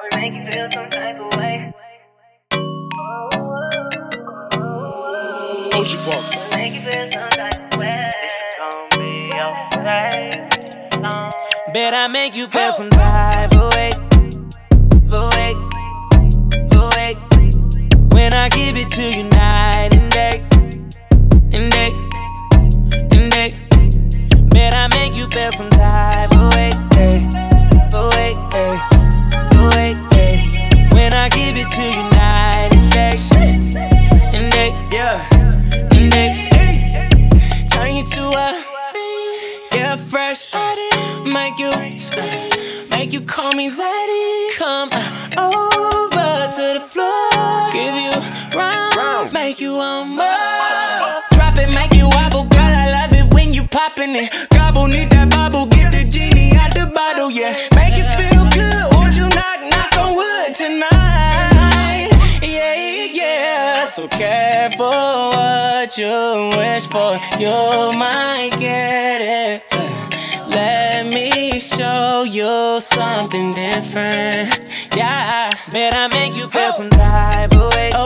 make you feel some type of way. OG Park. Make you feel some type of way. It's gon' be your favorite song. Bet I make you feel some type of way. When I give it to you night and day. Bet I make you feel some type of way. When I give it to you night and day. Turn you to a get fresh. Make you call me Zaddy. Come over to the floor. Give you rounds. Make you want more. Drop it, make you wobble. Girl, I love it when you poppin' it. Gobble, need that bubble. Get the genie out the bottle, yeah. Make it feel good. Won't you knock on wood tonight? Yeah. So careful what you wish for. You might get it. Let me show you something different. Yeah, bet I make you feel some type of way.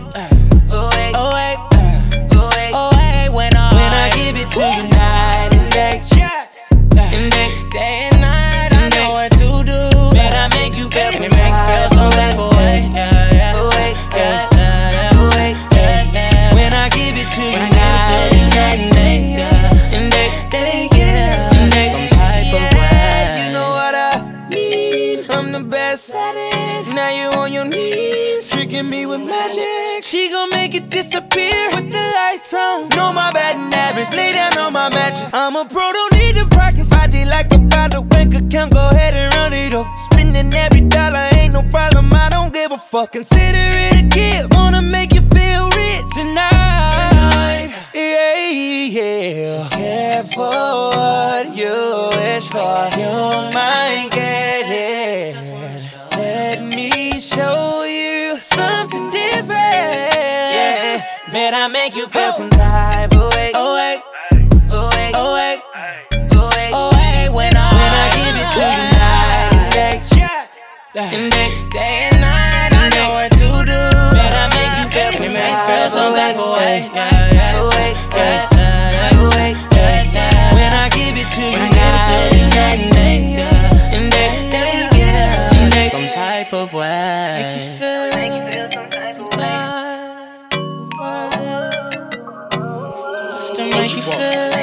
When I give it to you night and day. Day and night, I know what to do. Bet I make you feel some type of way. When I give it to you night and day. I'm the best at it. Now you on your knees, tricking me with magic. She gon' make it disappear with the lights on. Know my batting average, lay down on my mattress. I'm a pro, don't need to practice. Body like a bottle, bank account, go ahead and run it up. Spending every dollar, ain't no problem, I don't give a fuck. Consider it a gift, wanna make you feel rich tonight. Yeah. So careful what you wish for, you might get it. Let me show you something different. Yeah, bet I make you feel some type of way. When I give it to you night and day. Day and night, I know what to do. Bet I make you feel some type of way. When I give it to you night and day. Some type of way. Make you feel some type of way. Just to make you feel.